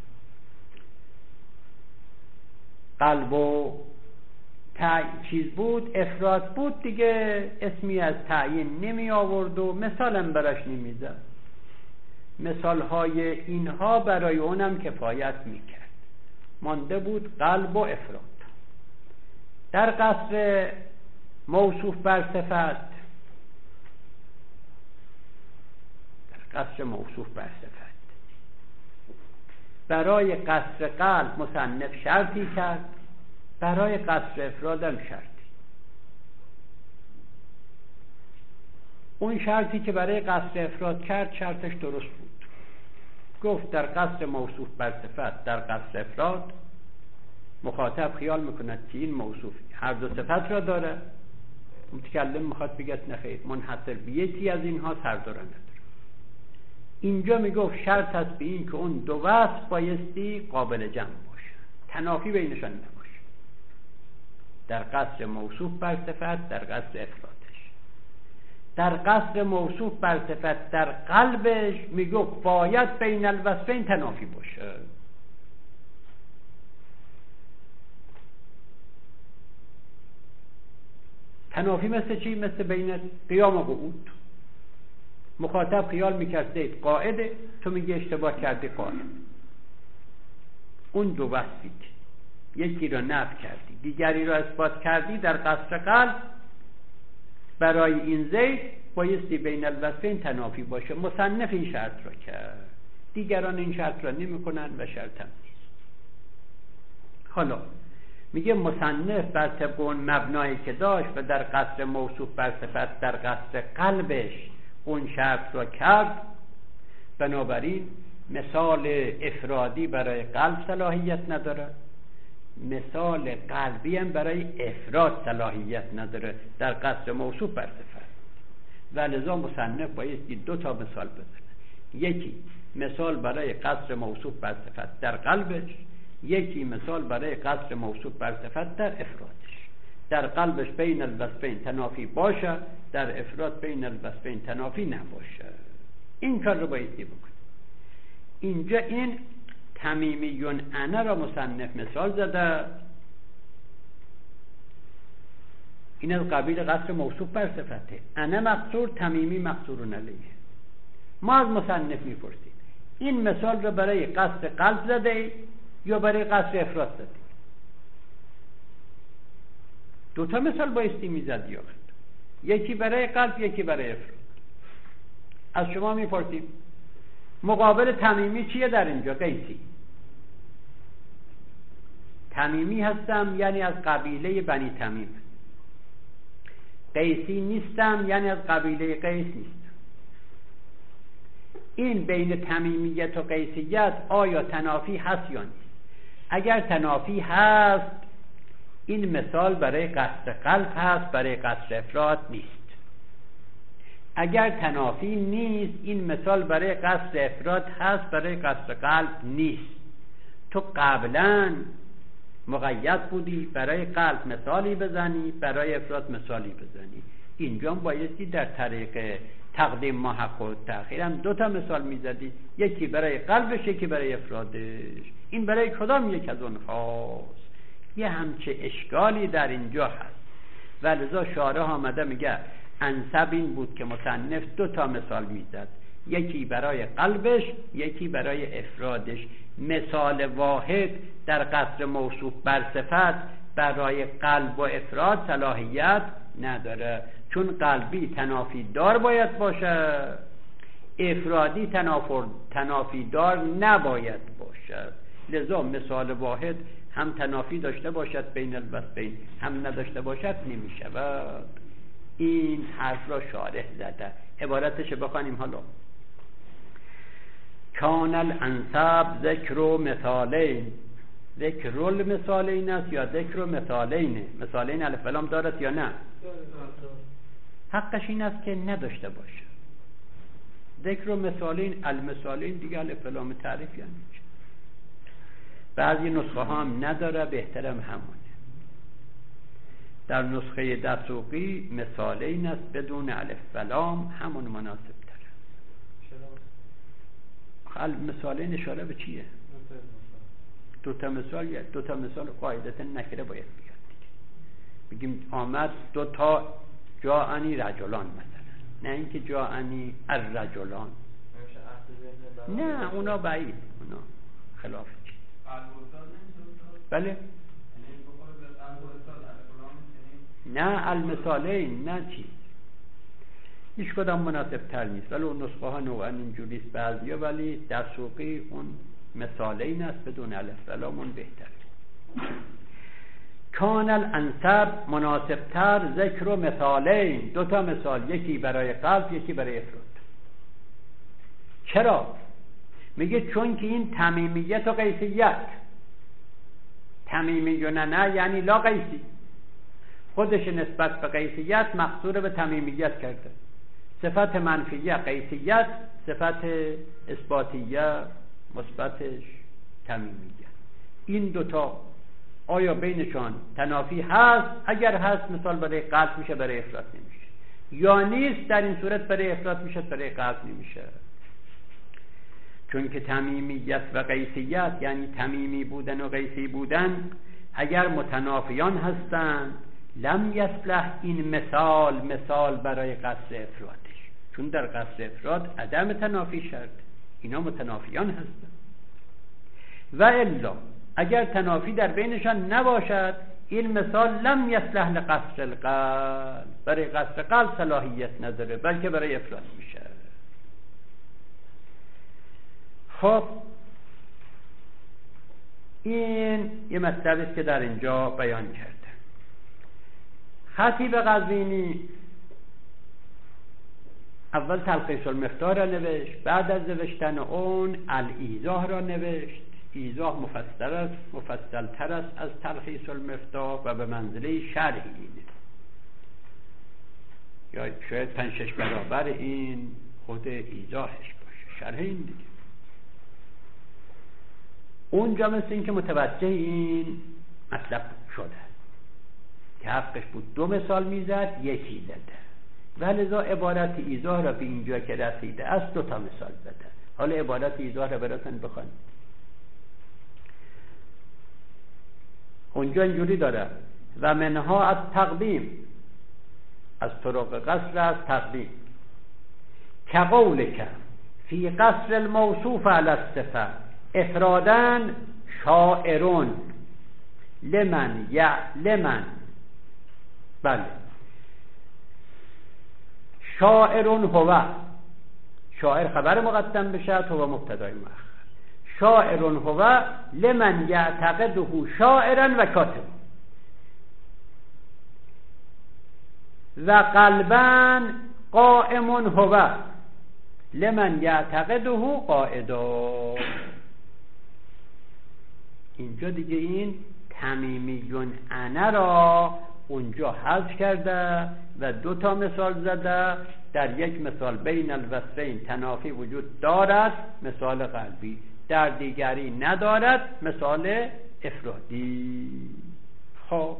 قلب و چیز بود، افراد بود، دیگه اسمی از تعیین نمی آورد و مثالم براش نمی زد. مثالهای اینها برای اونم کفایت می کرد. مانده بود قلب و افراد. در قصر موصوف بر صفت، در قصر موصوف بر صفت برای قصر قلب مصنف شرطی کرد، برای قصر افرادم شرطی. اون شرطی که برای قصر افراد کرد شرطش درست بود. گفت در قصر موصوف بر صفت، در قصر افراد مخاطب خیال میکند که این موصوف هر دو صفت را داره، متکلم میخواد بگه نخیر منحصر به یکی از اینها سر داره نداره. اینجا میگفت شرط هست به این که اون دو وصف بایستی قابل جمع باشه، تنافی بینشان نباشه. در قصر موصوف بر صفت، در قصر افرادش. در قصر موصوف بر صفت در قلبش میگفت باید بین الوصفین تنافی باشه. تنافی مثل چی؟ مثل بین قیام و قعود. مخاطب خیال میکرد زید قاعده، تو میگه اشتباه کردی قاعد. اون دو وصفی یکی را نفی کردی دیگری را اثبات کردی، در قصر قلب برای این زید بایستی بین الوصفین تنافی باشه. مصنف این شرط را کرد، دیگران این شرط را نمی کنن و شرط هم نیست. حالا میگه مصنف بر طبق اون مبنایی که داشت و در قصر موصوف بر صفت در قصر قلبش اون شرط را کرد، بنابراین مثال افرادی برای قلب صلاحیت نداره، مثال قلبی هم برای افراد صلاحیت نداره در قصر موصوف بر صفت. و لذا مصنف بایستی دو تا مثال بزنه. یکی مثال برای قصر موصوف بر صفت در قلبش، یکی مثال برای قصر موصوف بر صفت در افرادش. در قلبش بین الوصفین تنافی باشه، در افراد بین الوصفین تنافی نباشه. این کار رو بایستی بکن. اینجا این تمیمیون انا را مصنف مثال زده، این از قبیل قصر موصوف بر صفته. انا مقصور، تمیمی مقصورون علیه. ما از مصنف میپرسیم این مثال را برای قصر قلب زده یا برای قصر افراد زده؟ دوتا مثال بایستی میزد یا یکی برای قلب یکی برای افراد. از شما میپرسیم مقابل تمیمی چیه در اینجا؟ قیسی. تمیمی هستم یعنی از قبیله بنی تمیم، قیسی نیستم یعنی از قبیله قیس نیستم. این بین تمیمیت و قیسیت آیا تنافی هست یا نیست؟ اگر تنافی هست این مثال برای قصر قلب هست، برای قصر افراد نیست. اگر تنافی نیست این مثال برای قصر افراد هست، برای قصر قلب نیست. تو قبلا مقید بودی برای قلب مثالی بزنی، برای افراد مثالی بزنی. اینجا بایستی در طریق تقدیم محق و تأخیر هم دو تا مثال میزدی، یکی برای قلبش یکی برای افرادش. این برای کدام یک از اونهاست؟ یه همچه اشکالی در اینجا هست و لذا شارح آمده میگه انسب این بود که مصنف دو تا مثال میزد، یکی برای قلبش یکی برای افرادش. مثال واحد در قصر موصوف بر صفت برای قلب و افراد صلاحیت نداره، چون قلبی تنافی دار باید باشه، افرادی تنافر تنافی دار نباید باشد. لذا مثال واحد هم تنافی داشته باشد بین الوصفین، هم نداشته باشد نمیشه. و این حرف را شارح زده. عبارتش بخوانیم حالا. کان الانسب ذکر و مثالین. ذکر المثالین است یا ذکر و مثالین؟ مثالین الف لام دارد یا نه؟ حقش این است که نداشته باشه. ذکر و مثالین، المثالین دیگه الف لام تعریف یعنی چه؟ بعضی نسخه ها هم نداره، بهترم همونه. در نسخه دسوقی مثالین است بدون الف و لام، همون مناسب تره. المثالین اشاره به چیه؟ دو تا مثال، دو تا مثال قاعدتا نکره باید بیاد دیگه. بگیم آمد دو تا جاءنی رجلان مثلا، نه اینکه جاءنی الرجلان. نه اونا بعید، اونا خلاف چی؟ بله نه المثالین نه چی، هیچ کدام مناسب تر نیست. ولی اون نسخه ها نوعا اینجوریست بعضیا، ولی در سوقی اون مثالین است بدون الف و لام، اون بهتر. کان الانسب مناسب تر ذکر و مثالین، دو تا مثال، یکی برای قلب یکی برای افراد. چرا؟ میگه چون که این تمیمیت و قیسیت، تمیمی و نه یعنی لا قیسی، خودش نسبت به قیسیت مقصور به تمیمیت کرده. صفت منفیه قیسیت، صفت اثباتیه مثبتش تمیمیت. این دوتا آیا بینشان تنافی هست؟ اگر هست مثال برای قلب میشه، برای افراد نمیشه. یا نیست، در این صورت برای افراد میشه، برای قلب نمیشه. چون که تمیمیت و قیسیت یعنی تمیمی بودن و قیسی بودن اگر متنافیان هستند، لم یصلح این مثال مثال برای قصر افرادش، چون در قصر افراد عدم تنافی شرط، اینا متنافیان هستند. و الا اگر تنافی در بینشان نباشد این مثال لم یصلح لقصر القلب، برای قصر قلب صلاحیت نداره، بلکه برای افراد میشه. خب این یه مطلبی است که در اینجا بیان کرده. خطیب قزوینی اول تلخیص المختار را نوشت، بعد از نوشتن اون الایضاح را نوشت. ایضاح مفصل است، مفصل تر است از تلخیص المفتاح و به منزله شرح اینه، یا شاید پنج شش برابر این خود ایضاحش باشه، شرح این دیگه. اونجا مثل این که متوجه این مطلب شده که حقش بود دو مثال میزد، یکی زده، ولذا عبارت ایضاح را به اینجا که رسیده است دو تا مثال زده. حالا عبارت ایضاح را براتون بخوانید. اونجا اینجوری داره و منها از تقدیم، از طرق قصر از تقدیم، که قولک فی قصر الموصوف علی الصفه افرادن شاعرون لمن یا لمن، بله شاعرون هو، شاعر خبر مقدم بشه، هو مبتدای مؤخر. شاعرون هو لمن یعتقده شاعرا و کاتب و قلبا قائم هو لمن یعتقده قائدا. اینجا دیگه این تمیمیون انا را اونجا حذف کرده و دو تا مثال زده. در یک مثال بین الوصفین تنافی وجود دارد، مثال قلبی، در دیگری ندارد، مثال افرادی. خب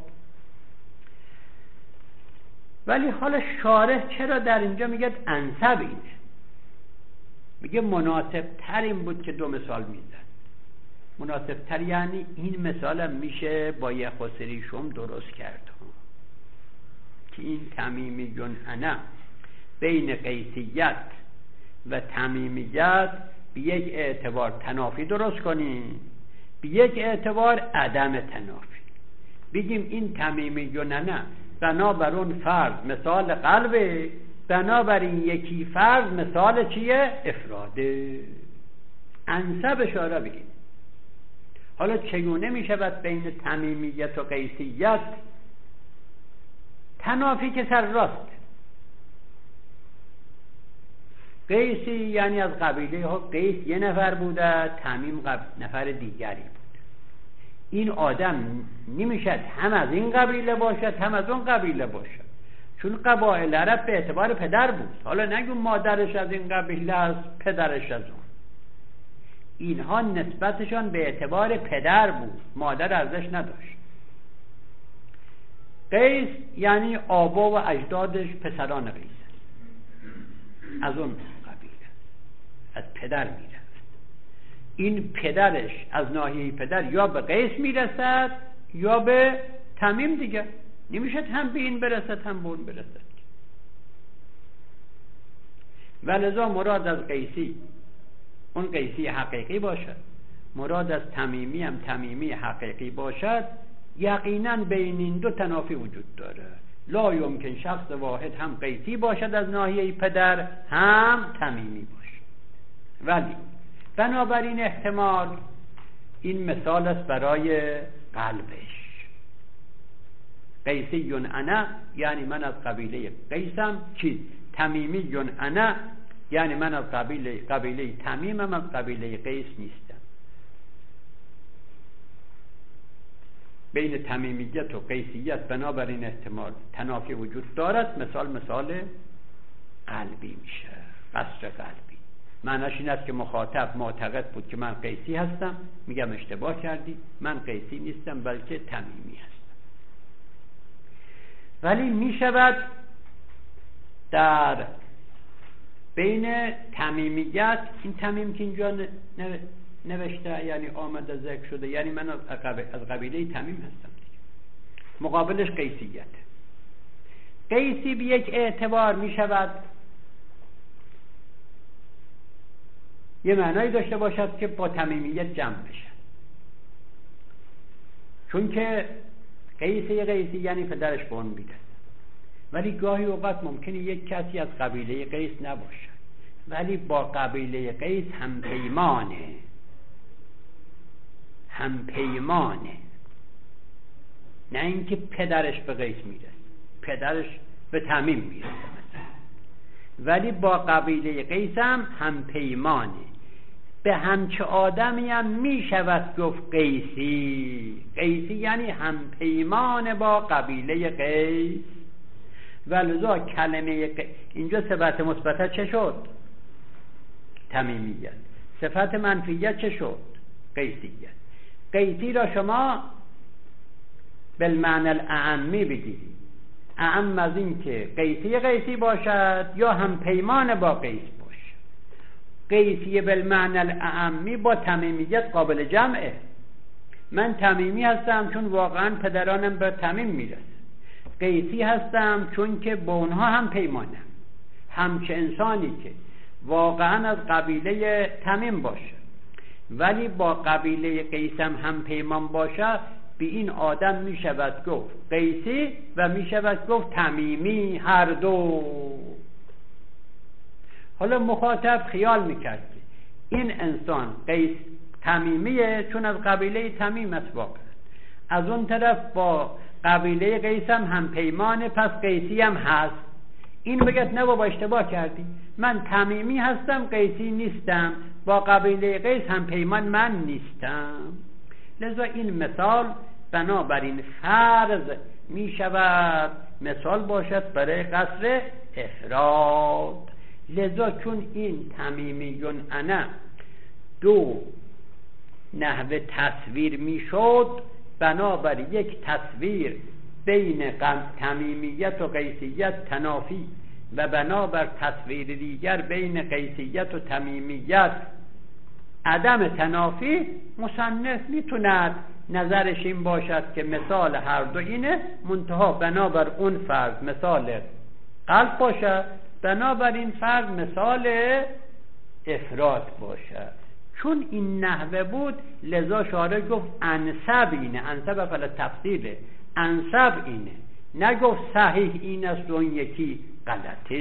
ولی حالا شارح چرا در اینجا میگه انسب اینه؟ میگه مناسب تر این بود که دو مثال میزد. مناسب تر یعنی این مثال میشه با یه خسری شم درست کرد که این تمیمیون انا بین قیسیت و تمیمیت به یک اعتبار تنافی درست کنیم، به یک اعتبار عدم تنافی. بگیم این تمیمیون انا بنابر اون فرض مثال قلبه، بنابر این یکی فرض مثال چیه؟ افراده. انسب اشاره بگیم. حالا چگونه می شود بین تمیمیت و قیسیت تنافی که سر راست؟ قیسی یعنی از قبیله ها، قیس یه نفر بوده، تمیم قب... نفر دیگری بود. این آدم نمیشد هم از این قبیله باشد هم از اون قبیله باشد، چون قبایل عرب به اعتبار پدر بود. حالا نگو مادرش از این قبیله است پدرش از اون، اینها نسبتشان به اعتبار پدر بود، مادر ارزش نداشت. قیس یعنی آبا و اجدادش پسران قیس، از اون قبیله، از پدر میرفت. این پدرش از ناحیه پدر یا به قیس میرسد یا به تمیم دیگه، نمیشه هم به این برسد هم به اون برسد. ولذا مراد از قیسی اون قیسی حقیقی باشد، مراد از تمیمی هم تمیمی حقیقی باشد، یقینا بین این دو تنافی وجود داره. لا یمکن شخص واحد هم قیسی باشد از ناحیه پدر هم تمیمی باشد. ولی بنابراین احتمال این مثال است برای قلبش. قیسیون انا یعنی من از قبیله قیسم، چیز تمیمیون انا یعنی من از قبیله قبیله تمیمم، از قبیله قیس نیستم. بین تمیمیت و قیسیت بنابراین احتمال تنافی وجود دارد. مثال مثال قلبی میشه، قصر قلبی. معناش این است که مخاطب معتقد بود که من قیسی هستم، میگم اشتباه کردی، من قیسی نیستم بلکه تمیمی هستم. ولی میشود در بین تمیمیت، این تمیم که اینجا نوشته یعنی آمده ذکر شده، یعنی من از قبیله تمیم هستم، مقابلش قیسیت. قیسی به یک اعتبار می شود یه معنایی داشته باشد که با تمیمیت جمع بشه، چون که قیسی قیسی یعنی پدرش به اون میده. ولی گاهی اوقات ممکنه یک کسی از قبیله قیس نباشه ولی با قبیله قیس هم پیمانه، هم پیمانه، نه اینکه پدرش به قیس میرسه، پدرش به تمیم میرسه مثلا، ولی با قبیله قیس هم هم پیمانه. به همچه آدمی هم میشود گفت قیسی. قیسی یعنی هم پیمان با قبیله قیس. ولذا کلمه قیس اینجا صفت مثبته چه شد؟ تمیمیت. صفت منفیت چه شد؟ قیسیت. قیسی را شما بالمعنی الاعمی بگیرید، اعم از این که قیسی قیسی باشد یا هم پیمان با قیس باشد. قیسی بالمعنی الاعمی با تمیمیت قابل جمعه. من تمیمی هستم چون واقعا پدرانم به تمیم میرسه. قیسی هستم چون که با اونها هم پیمانم، همچه انسانی که واقعا از قبیله تمیم باشه ولی با قبیله قیسم هم پیمان باشه، به این آدم می شود گفت قیسی و می شود گفت تمیمی، هر دو. حالا مخاطب خیال میکرد که این انسان قیس تمیمیه چون از قبیله تمیم است واقعا، از اون طرف با قبیله قیسم هم پیمانه، پس قیسی هم هست. این بگد نه بابا اشتباه کردی، من تمیمی هستم قیسی نیستم، با قبیله قیس هم پیمان من نیستم. لذا این مثال بنابراین فرض می شود مثال باشد برای قصر افراد. لذا چون این تمیمیون انا دو نحو تصویر می شد، بنابر یک تصویر بین تمیمیت و قیسیت تنافی و بنابر تصویر دیگر بین قیسیت و تمیمیت عدم تنافی، مصنف میتوند نظرش این باشد که مثال هر دو اینه، منتها بنابر اون فرض مثال قلب باشد، بنابر این فرض مثال افراد باشد. چون این نحوه بود لذا شارع گفت انسب اینه، انسب فل تفصیله، انسب اینه، نگفت صحیح این است و اون یکی غلطه.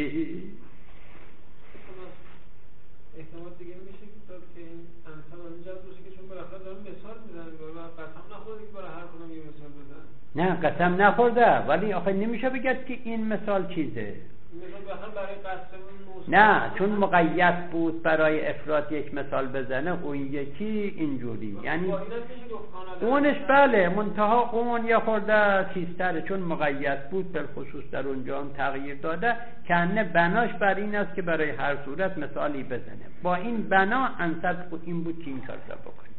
احتمال دیگه میشه که این انسب اونجا باشه که چون بالاخره دارن مثال میزنن و قسم نخورده که برای هر کدوم یه مثال بزنن. نه قسم نخورده، ولی آخه نمیشه بگید که این مثال چیزه. برای نه، چون مقید بود برای افراد یک مثال بزنه، اون یکی اینجوری، یعنی اونش بله منتها اون یه خورده چیزتره، چون مقید بود به خصوص در اونجا هم تغییر داده که انه بناش بر این است که برای هر صورت مثالی بزنه. با این بنا انصد بود این بود که این کار را بکنیم.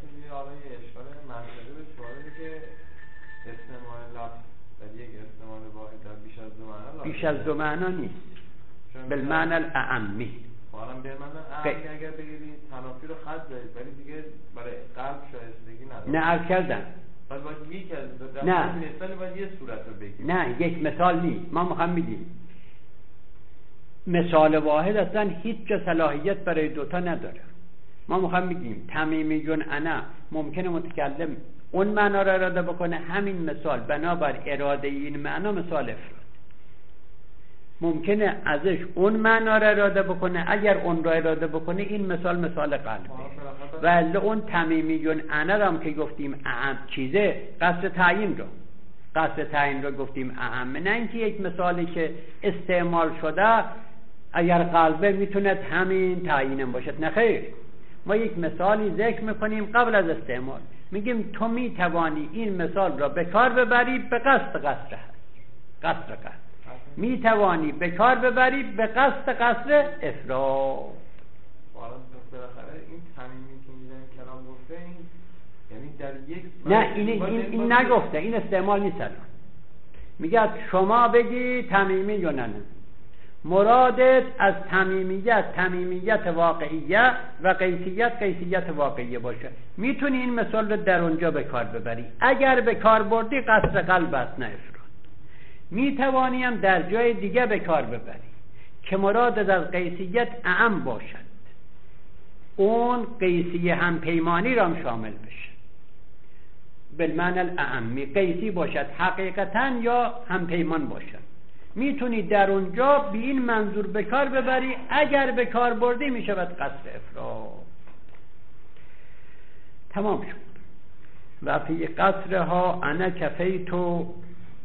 بیش از دو معنا نیست، بالمعنی الاعمی. حالا به معنی اعمی اگر بگیرید تنافی رو خط دارید ولی دیگه برای قلب شایستگی نداره. نه عرض کردم باید باید یک از نه مثال باید یه صورت رو بگیرید. نه یک مثال نیست، ما میخوام میگیم مثال واحد اصلا هیچ جا صلاحیت برای دوتا نداره. ما میخوام میگیم تمیمیون انا ممکنه متکلم اون معنا را اراده بکنه، همین مثال بنابر اراده این معنا مثال افراد. ممکنه ازش اون معنا را اراده بکنه، اگر اون را اراده بکنه این مثال مثال قلبه. ولی اون تمیمیون انا را هم که گفتیم اعم چیزه، قصد تعیین رو قصد تعیین رو گفتیم اعم، نه اینکه یک مثالی که استعمال شده اگر قلبه میتونه همین تعیین باشد. نه خیر، ما یک مثالی ذکر میکنیم قبل از استعمال، میگیم تو میتوانی این مثال را به کار ببری به قصد قصر هست، قصر قصر می توانی به کار ببری به قصد قصر افراد. حالا بالاخره این تمیمی که میزنیم کلام گفته این یعنی در یک نه این این, این نگفته، این استعمال نیست. میگه شما بگی تمیمی یا نه، مرادت از تمیمیت تمیمیت واقعیه و قیسیت قیسیت واقعیه باشه. میتونی این مثال رو در اونجا به کار ببری، اگر به کار بردی قصر قلب است نه افراد. می توانیم در جای دیگه به کار ببری که مراد از قیسیت اعم باشد، اون قیسی هم پیمانی را هم شامل بشه، بالمعنی الاعمی قیسی باشد حقیقتا یا هم پیمان باشد. میتونی در اونجا به این منظور به کار ببری، اگر به کار بردی می شود قصر افراد. تمام شد. و فی قصرها انا کفیتو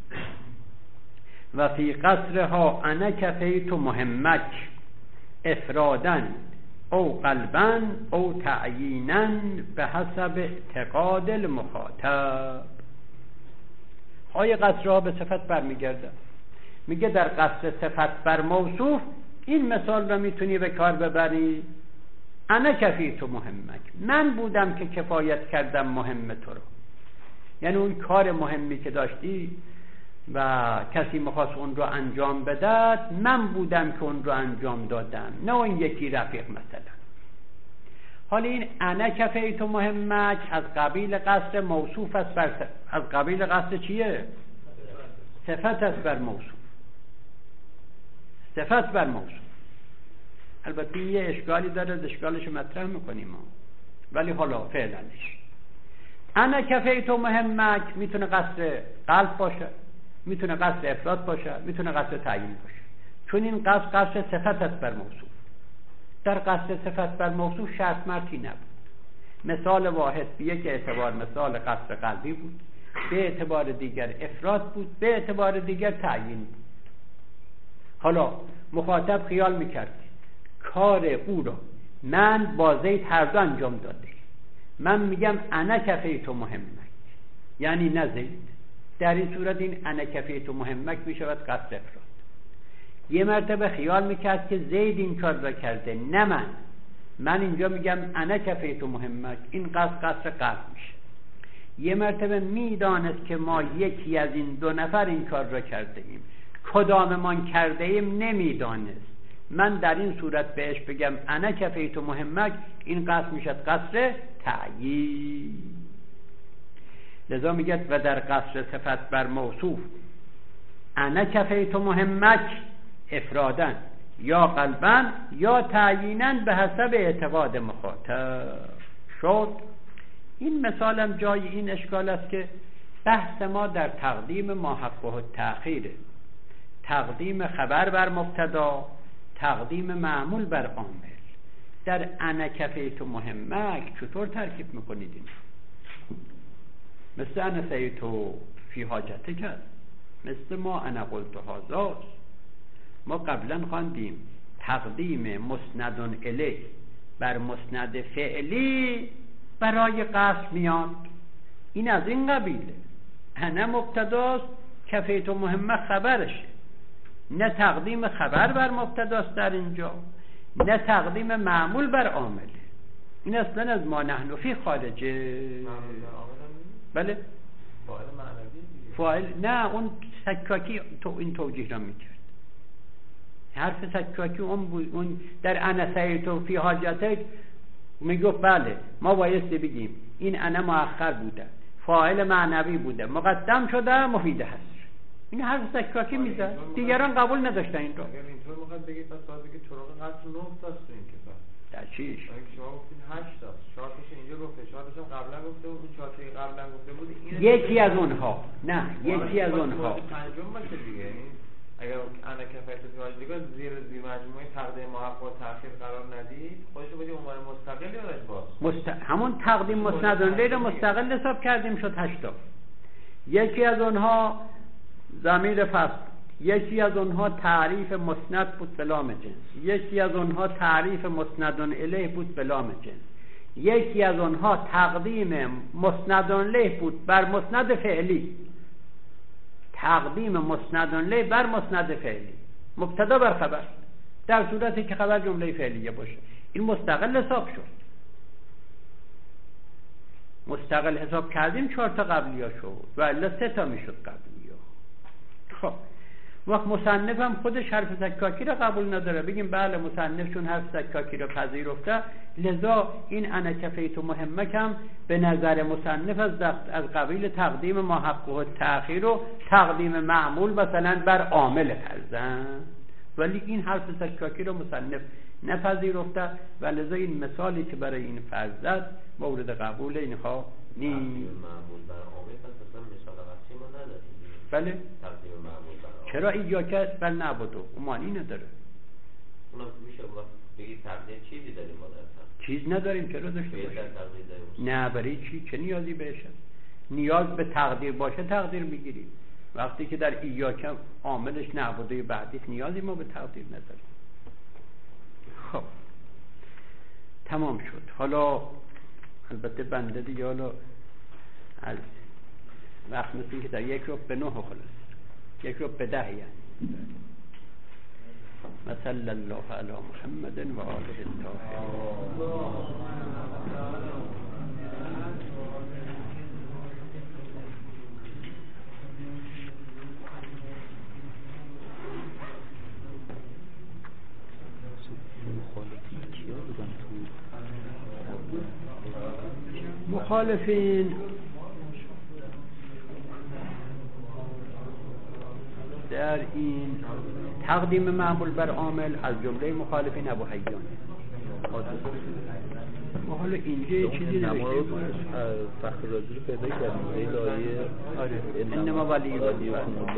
و فی قصرها انا کفیت مهمک افرادن او قلبن او تعیینن به حسب اعتقاد المخاطب. های قصرها به صفت برمیگرده، میگه در قصر صفت بر موصوف این مثال را میتونی به کار ببری انا کفیت مهمک، من بودم که کفایت کردم مهم تو رو. یعنی اون کار مهمی که داشتی و کسی میخواست اون رو انجام بدهد، من بودم که اون رو انجام دادم، نه اون یکی رفیق مثلا. حالا این انا کفیت مهمک از قبیل قصر موصوف است بر از قبیل قصر چیه؟ صفت است بر موصوف، صفت بر موصوف. البته یه اشکالی داره، اشکالش مطرح میکنیم ما، ولی حالا فعلنش انا کفیت مهمک میتونه قصر قلب باشه، میتونه قصر افراد باشه، میتونه قصر تعیین باشه، چون این قصر قصر صفت است بر موصوف. در قصر صفت بر موصوف شرط مرتی نبود. مثال واحد به یک اعتبار مثال قصر قلبی بود، به اعتبار دیگر افراد بود، به اعتبار دیگر تعیین بود. حالا مخاطب خیال میکرد کار او را من با زید هر دو انجام داده، من میگم انا کفیت مهمک یعنی نه زید. در این صورت این انا کفیت مهمک میشود قصر افراد. یه مرتبه خیال میکرد که زید این کار را کرده نه من، من اینجا میگم انا کفیت مهمک، این قصر قصر قلب میشه. یه مرتبه میدانست که ما یکی از این دو نفر این کار را کرده ایم، کداممان کرده ایم نمیدانست، من در این صورت بهش بگم انا کفیت مهمک، این قصر میشد قصر تعیین. لذا میگه و در قصر صفت بر موصوف انا کفیت مهمک افرادن یا قلبن یا تعیینن به حسب اعتقاد مخاطب شد. این مثالم جای این اشکال است که بحث ما در تقدیم ما حقه التأخیره، تقدیم خبر بر مبتدا، تقدیم معمول بر عامل. در انا کفیت مهمک چطور ترکیب میکنید این؟ مثل انا سیتو فی حاجته کرد، مثل ما انا قلت هازاست. ما قبلا خواندیم تقدیم مسند الیه بر مسند فعلی برای قصر میاد، این از این قبیله. انا مبتداست، کفیت مهمک خبرشه، نه تقدیم خبر بر مبتداست در اینجا، نه تقدیم معمول بر عامل. این اصلا از ما نحن فی خارجه. بله فاعل معنوی دیگه. فاعل نه، اون سکاکی تو این توجیه را میکرد. حرف سکاکی اون بود، اون در انا سیتو فی حاجتک میگفت بله ما بایستی بگیم این انا مؤخر بوده، فاعل معنوی بوده، مقدم شده، مفید هست. این حرف سکاکی میزد، دیگران قبول نداشتن این رو. اگر اینطور میخواد بگید پس باید بگید طرق قصر نه تاست تو این کتاب. در چیش؟ شما گفتید هشت تاست، چهار تاش اینجا گفته، چهار تاش قبلا گفته بود، اون چهار تایی قبلا گفته بود. یکی از اونها، نه یکی از اونها پنجم باشه دیگه. اگر انا کفیت فی حاجتک زیر زیر مجموعه تقدیم محق و تأخیر قرار ندید، خودش رو بدید عنوان مستقل یادش باز. مست... همون تقدیم مسند الیه رو مستقل حساب کردیم، شد هشتا. یکی از اونها ضمیر فصل، یکی از اونها تعریف مسند بود به لام جنس، یکی از اونها تعریف مسند الیه بود به لام جنس، یکی از اونها تقدیم مسند الیه بود بر مسند فعلی، تقدیم مسند الیه بر مسند فعلی، مبتدا بر خبر، در صورتی که خبر جمله فعلیه باشه. این مستقل حساب شد. مستقل حساب کردیم چهار تا قبلی‌ها شد و الا سه تا میشد قبلی‌ها. خب وقت مصنف هم خودش حرف سکاکی را قبول نداره، بگیم بله مصنف چون حرف سکاکی را پذیرفته، لذا این انا کفیت مهمک هم به نظر مصنف از از قبیل تقدیم ما حقه التأخیر و تقدیم معمول مثلا بر عامل فرزند. ولی این حرف سکاکی را مصنف نپذیرفته و لذا این مثالی که برای این فرض زد مورد قبول اینها نیست. معمول بر عامل پس اصلا مثال قصری ما نداریم. بله تقدیم معمول بر عامل. چرا ایاکه بل نعبدو معنی نداره. اونم میشه بگید تقدیم چیزی داریم ما در تقدیم. چیز نداریم، چرا داشته باشیم؟ نه برای چی؟ چه نیازی بهش هست؟ نیاز به تقدیر باشه تقدیر میگیریم. وقتی که در ایاکه عاملش نعبدوی بعدی نیازی ما به تقدیر نداریم. خب تمام شد. حالا البته بنده دیگه حالا از وقت مثل که در یک رو به نه خلاص، یک رو به ده یعنی و صلی الله علی محمد و آله الطاهرین. مخالفین در این تقدیم معمول بر عامل از جمله مخالفین ابو حیان. ما حالا اینجا یه چیزی نوشتیم فخر رازی رو پیدا کردیم این لایه آره انما ولی ولی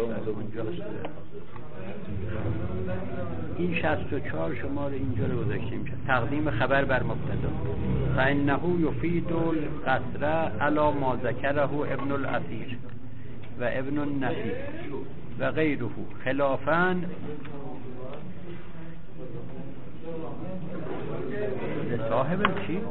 این شصت و چهار شماره اینجا رو گذاشتیم تقدیم خبر بر مبتدا فانه یفید القصر علی ما ذکره ابن الاثیر و ابن النفی و غیره خلافاً صاحب چی؟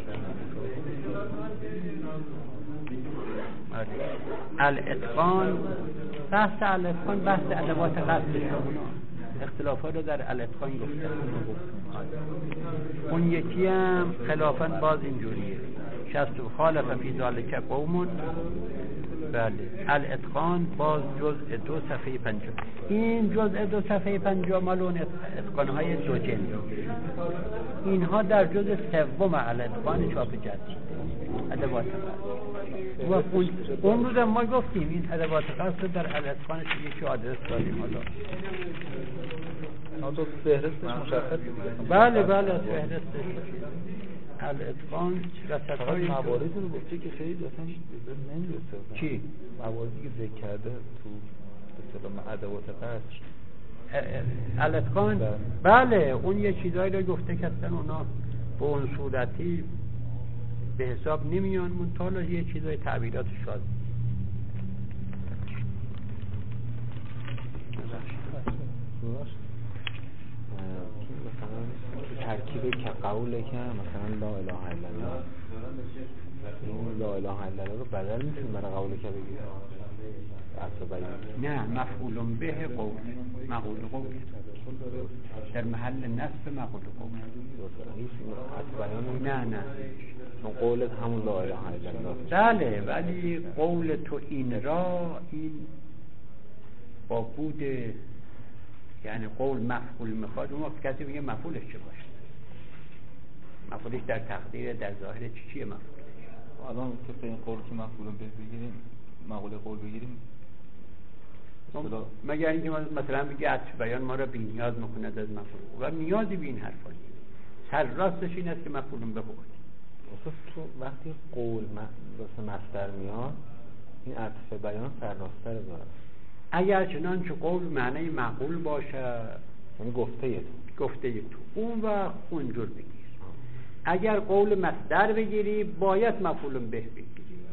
الاتقان. بحث الاتقان بحث ادوات قصد شما اختلافات رو در الاتقان گفتن. اون یکی هم خلافاً باز اینجوریه شست و خالف فی ذالک قوم. بله الاتقان باز جزء دو صفحه پنجم. این جزء دو صفحه پنجم مال اون اتقان‌های دو جلد. اینها در جزء سوم الاتقان چاپ جدید ادوات قصد. و اون اون روز ما گفتیم این ادوات قصد در الاتقانش یکی آدرس داریم. حالا ها تو فهرستش مشخص. بله بله فهرستش الاتقان فقط مواردی رو گفته که خیلی اصلا نمیرسه. چی؟ مواردی که ذکر کرده تو به اصطلاح ادوات قصد الاتقان. بله اون یه چیزایی رو گفته که اصلا اونا به اون صورتی به حساب نمیان منتها یه چیزای تعبیرات شاد. ترکیب که قوله که مثلا لا اله الا الله این لا اله الا الله رو بدل میتونیم برای قوله که بگیم نه مفعول به قول مقول قول در محل نصب مقول قول. نه نه چون قولت همون لا اله الا الله. بله ولی قول تو این را این با بود یعنی قول مفعول میخواد اون وقت کسی بگه مفعولش چه باشه مفعولش در تقدیر در ظاهر چی چیه مفعولش. الان که به این قول که مفعول به بگیریم مقول قول بگیریم مگر اینکه مثلا بگه عطف بیان ما را بی نیاز میکنه از مفعول و نیازی به این حرفا نیست. سر راستش این است که مفعول به بود. اصلا تو وقتی قول واسه مصدر میاد این عطف بیان سر راستر داره. اگر چنانچه قول معنی معقول باشه یعنی گفته تو گفته تو اون وقت اونجور بگیر. اگر قول مصدر بگیری باید مفعول به بگیری.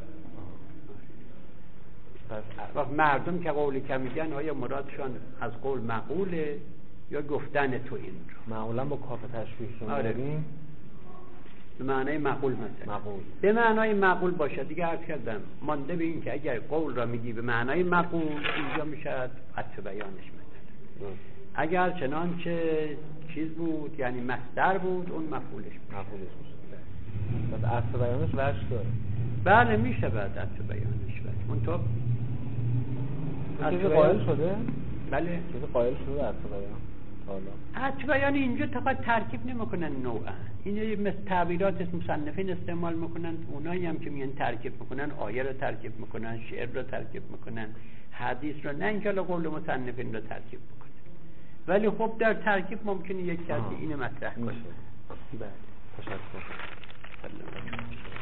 وقت مردم که قولی که میگن آیا مرادشان از قول معقوله یا گفتن تو این رو معقولا با کاف تشبیه شما داریم به معنای معقول مثلا معقول. به معنای معقول باشه دیگه عرض کردم مانده به این که اگر قول را میگی به معنای معقول اینجا میشه عطف بیانش مثلا. اگر چنانچه چیز بود یعنی مصدر بود اون مفعولش مفعولش میشه. بعد عطف بیانش وجه داره. بله میشه بعد عطف بیانش وجه. اون تو چیزی قائل شده؟ بله چیزی قائل شده عطف بیان حالا عطف بیان اینجا تا ترکیب نمیکنن نوعا. این مثل تعبیرات مصنفین استعمال میکنن. اونایی هم که میان ترکیب میکنن آیه رو ترکیب میکنن شعر رو ترکیب میکنن حدیث رو نه اینکه قول مصنفین رو ترکیب میکنن. ولی خب در ترکیب ممکنه یک کسی اینو مطرح کنه. بله تشکر.